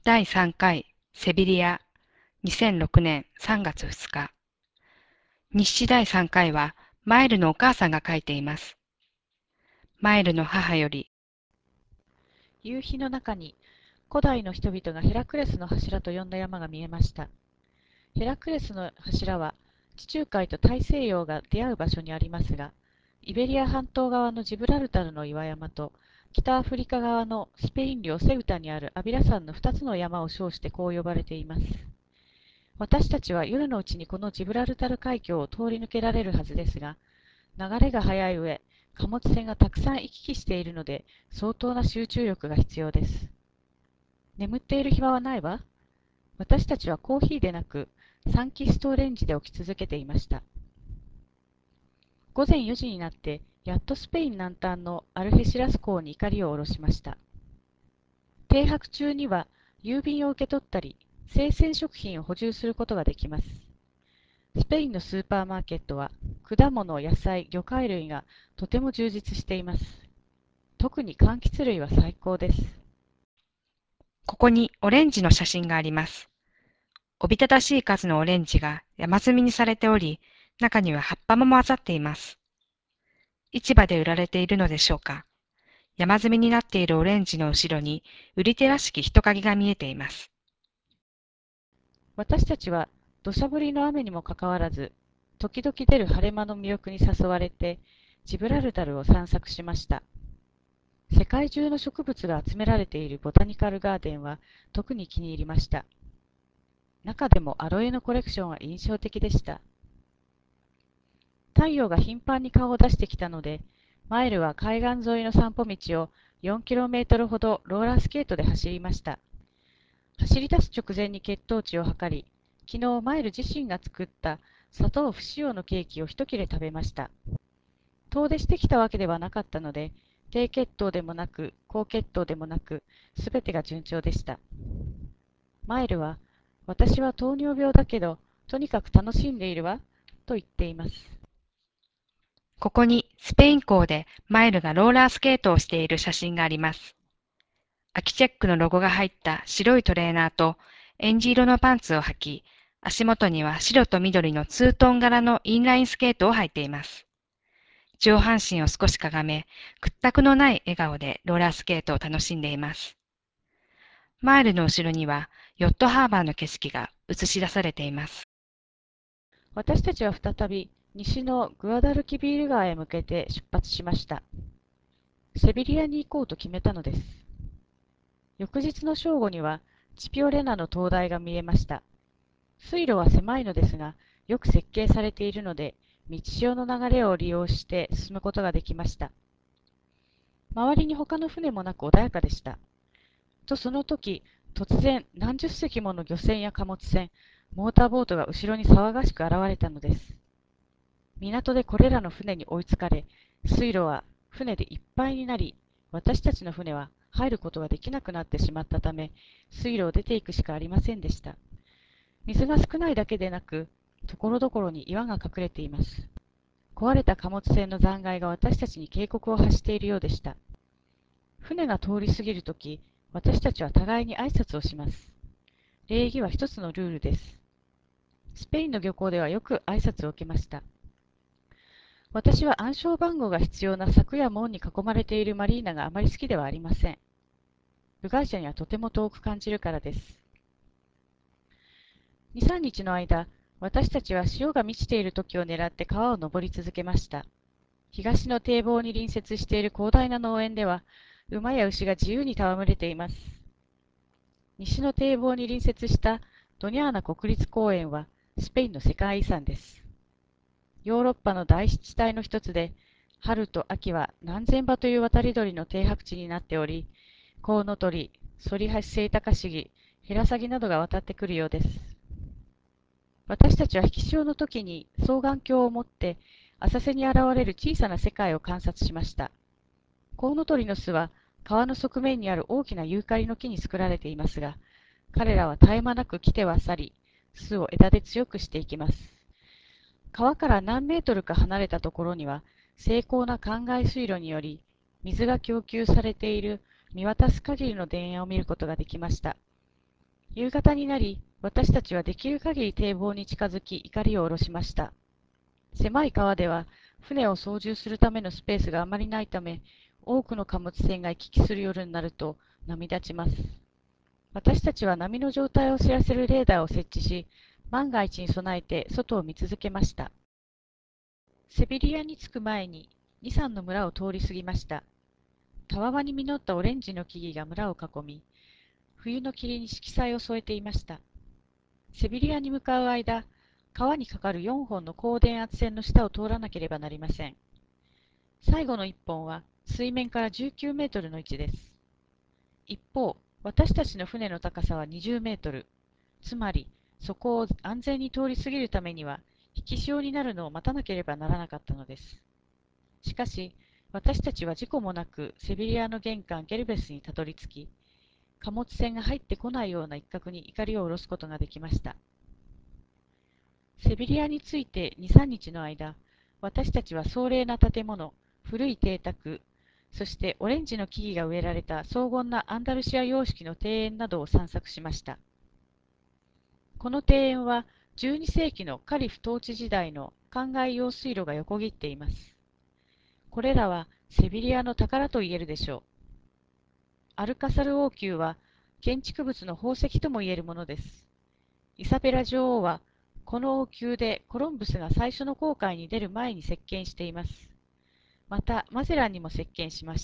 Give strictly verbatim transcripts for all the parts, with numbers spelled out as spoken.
だいさんかいセビリアにせんろくねんさんがつふつか。日誌だいさんかいはマイルのお母さんが書いています。マイルの母より。 夕日の中に古代の人々がヘラクレスの柱と呼んだ山が見えました。ヘラクレスの柱は地中海と大西洋が出会う場所にありますが、イベリア半島側のジブラルタルの岩山と北アフリカ側のスペイン領セウタにあるアビラ山のふたつの山を称してこう呼ばれています。私たちは夜のうちにこのジブラルタル海峡を通り抜けられるはずですが、流れが速い上、貨物船がたくさん行き来しているので、相当な集中力が必要です。眠っている暇はないわ。私たちはコーヒーでなく、サンキストオレンジで起き続けていました。午前よじになって、やっとスペイン南端のアルヘシラス港に怒りを下ろしました。停泊中には、郵便を受け取ったり、生鮮食品を補充することができます。スペインのスーパーマーケットは、果物、野菜、魚介類がとても充実しています。特に柑橘類は最高です。 ここにオレンジの写真があります。おびただしい数のオレンジが山積みにされており、中には葉っぱも混ざっています。市場で売られているのでしょうか。山積みになっているオレンジの後ろに売り手らしき人影が見えています。 私たちは土砂降りの雨にもかかわらず、時々出る晴れ間の魅力に誘われて、ジブラルタルを散策しました。世界中の植物が集められているボタニカルガーデンは特に気に入りました。中でもアロエのコレクションは印象的でした。太陽が頻繁に顔を出してきたので、マイルは海岸沿いの散歩道をよんキロメートルほどローラースケートで走りました。走り出す直前に血糖値を測り、昨日マイル自身が作った砂糖不使用のケーキを一切れ食べました。遠出してきたわけではなかったので、低血糖でもなく高血糖でもなく、すべてが順調でした。マイルは、私は糖尿病だけど、とにかく楽しんでいるわ、と言っています。 ここにスペイン港でマイルがローラースケートをしている写真があります。アキチェックのロゴが入った白いトレーナーとエンジ色のパンツを履き、足元には白と緑のツートン柄のインラインスケートを履いています。上半身を少しかがめ、屈託のない笑顔でローラースケートを楽しんでいます。マイルの後ろにはヨットハーバーの景色が映し出されています。 私たちは再び西のグアダルキビール川へ向けて出発しました。セビリアに行こうと決めたのです。翌日の正午にはチピオレナの灯台が見えました。水路は狭いのですが、よく設計されているので、道潮の流れを利用して進むことができました。周りに他の船もなく穏やかでした。とその時、突然何十隻もの漁船や貨物船、モーターボートが後ろに騒がしく現れたのです。港でこれらの船に追いつかれ、水路は船でいっぱいになり、私たちの船は入ることができなくなってしまったため、水路を出ていくしかありませんでした。水が少ないだけでなく、ところどころに岩が隠れています。壊れた貨物船の残骸が私たちに警告を発しているようでした。船が通り過ぎるとき、私たちは互いに挨拶をします。礼儀は一つのルールです。スペインの漁港ではよく挨拶を受けました。私は暗証番号が必要な柵や門に囲まれているマリーナがあまり好きではありません。部外者にはとても遠く感じるからです。に、さんにちの間、私たちは潮が満ちている時を狙って川を登り続けました。東の堤防に隣接している広大な農園では、馬や牛が自由に戯れています。西の堤防に隣接したドニャーナ国立公園はスペインの世界遺産です。ヨーロッパの大湿地帯の一つで、春と秋は何千羽という渡り鳥の停泊地になっており、コウノトリ、ソリハシセイタカシギ、ヘラサギなどが渡ってくるようです。私たちは引き潮の時に双眼鏡を持って浅瀬に現れる小さな世界を観察しました。コウノトリの巣は川の側面にある大きなユーカリの木に作られていますが、彼らは絶え間なく来ては去り、巣を枝で強くしていきます。川から何メートルか離れたところには、精巧な灌漑水路により、水が供給されている見渡す限りの田園を見ることができました。 夕方になり、私たちはできる限り堤防に近づき、怒りを下ろしました。狭い川では、船を操縦するためのスペースがあまりないため、多くの貨物船が行き来する夜になると波立ちます。私たちは波の状態を知らせるレーダーを設置し、万が一に備えて外を見続けました。セビリアに着く前に、に、さんの村を通り過ぎました。たわわに実ったオレンジの木々が村を囲み、冬の霧に色彩を添えていました。セビリアに向かう間、川に架かるよんほんの高電圧線の下を通らなければなりません。最後のいっぽんは水面からじゅうきゅうメートルの位置です。一方、私たちの船の高さはにじゅうメートル。つまり、そこを安全に通り過ぎるためには、引き潮になるのを待たなければならなかったのです。しかし、私たちは事故もなくセビリアの玄関ゲルベスにたどり着き、貨物船が入ってこないような一角に怒りを下ろすことができました。セビリアについてに、さんにちの間、私たちは壮麗な建物、古い邸宅、そしてオレンジの木々が植えられた荘厳なアンダルシア様式の庭園などを散策しました。この庭園はじゅうにせいきのカリフ統治時代の灌漑用水路が横切っています。これらはセビリアの宝と言えるでしょう。アルカサル王宮は建築物の宝石とも言えるものです。イサベラ女王はこの王宮でコロンブスが最初の航海に出る前に設計しています。またマゼランにも設計しました。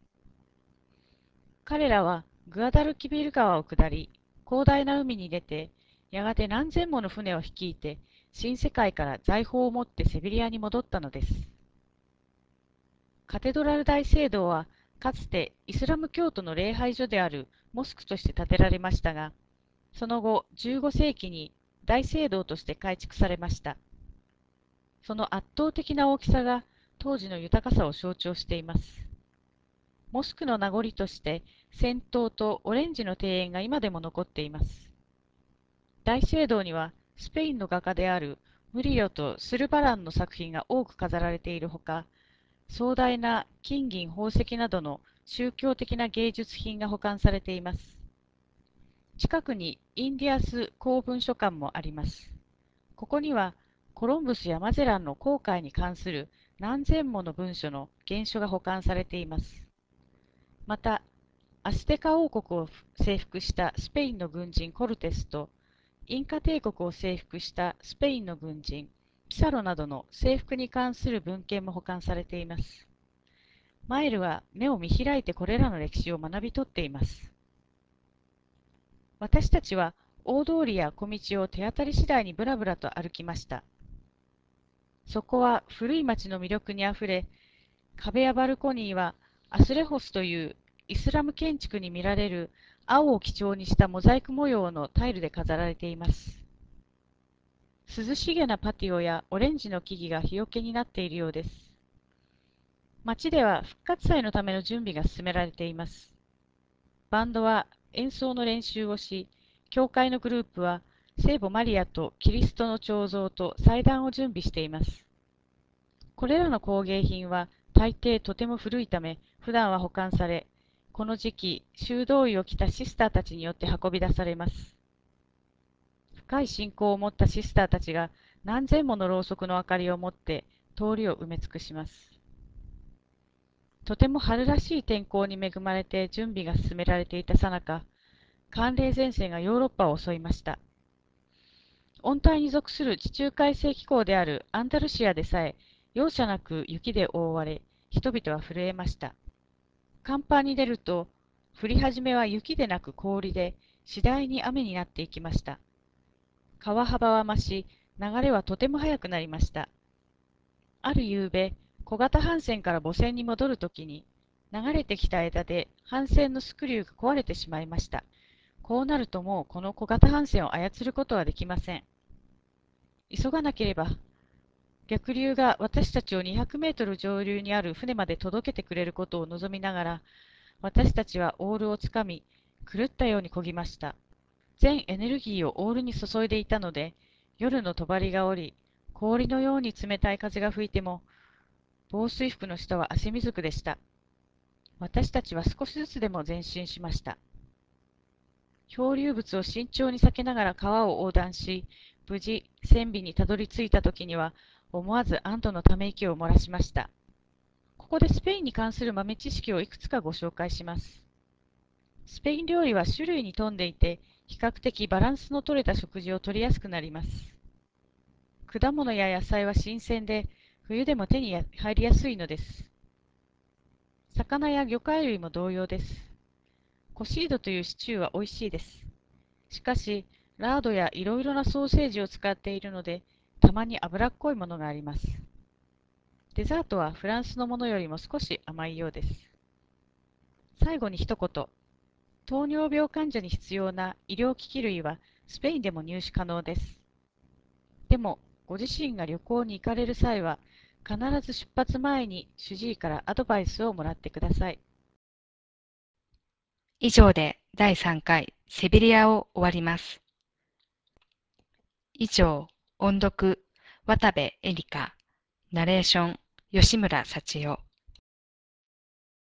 彼らはグアダルキビル川を下り、広大な海に出て、やがて何千もの船を率いて、新世界から財宝を持ってセビリアに戻ったのです。カテドラル大聖堂は、かつてイスラム教徒の礼拝所であるモスクとして建てられましたが、その後じゅうごせいきに大聖堂として改築されました。その圧倒的な大きさが当時の豊かさを象徴しています。モスクの名残として尖塔とオレンジの庭園が今でも残っています。大聖堂にはスペインの画家であるムリロとスルバランの作品が多く飾られているほか、壮大な金銀宝石などの宗教的な芸術品が保管されています。近くにインディアス公文書館もあります。ここにはコロンブスやマゼランの航海に関する何千もの文書の原書が保管されています。また、アステカ王国を征服したスペインの軍人コルテスと、インカ帝国を征服したスペインの軍人ピサロなどの征服に関する文献も保管されています。マイルは目を見開いてこれらの歴史を学び取っています。私たちは大通りや小道を手当たり次第にぶらぶらと歩きました。そこは古い町の魅力にあふれ、壁やバルコニーはアスレホスというイスラム建築に見られる青を基調にしたモザイク模様のタイルで飾られています。涼しげなパティオやオレンジの木々が日よけになっているようです。街では復活祭のための準備が進められています。バンドは演奏の練習をし、教会のグループは聖母マリアとキリストの彫像と祭壇を準備しています。これらの工芸品は大抵とても古いため、普段は保管され、この時期、修道衣を着たシスターたちによって運び出されます。深い信仰を持ったシスターたちが何千ものろうそくの明かりを持って通りを埋め尽くします。とても春らしい天候に恵まれて準備が進められていたさなか、寒冷前線がヨーロッパを襲いました。温帯に属する地中海性気候であるアンダルシアでさえ、容赦なく雪で覆われ、人々は震えました。甲板に出ると、降り始めは雪でなく氷で、次第に雨になっていきました。川幅は増し、流れはとても速くなりました。ある夕べ、小型帆船から母船に戻るときに、流れてきた枝で帆船のスクリューが壊れてしまいました。こうなるともうこの小型帆船を操ることはできません。急がなければ、逆流が私たちをにひゃくメートル上流にある船まで届けてくれることを望みながら、私たちはオールをつかみ、狂ったように漕ぎました。全エネルギーをオールに注いでいたので、夜の帳が下り、氷のように冷たい風が吹いても、防水服の下は汗みずくでした。私たちは少しずつでも前進しました。 漂流物を慎重に避けながら川を横断し、無事、船尾にたどり着いた時には、思わず安堵のため息を漏らしました。ここでスペインに関する豆知識をいくつかご紹介します。スペイン料理は種類に富んでいて、比較的バランスの取れた食事をとりやすくなります。果物や野菜は新鮮で、冬でも手に入りやすいのです。魚や魚介類も同様です。コシードというシチューは美味しいです。しかし、ラードやいろいろなソーセージを使っているので、たまに脂っこいものがあります。デザートはフランスのものよりも少し甘いようです。最後に一言。糖尿病患者に必要な医療機器類はスペインでも入手可能です。でも、ご自身が旅行に行かれる際は、必ず出発前に主治医からアドバイスをもらってください。 以上でだいさんかいセビリアを終わります。以上、音読、渡部エリカ、ナレーション、吉村幸代。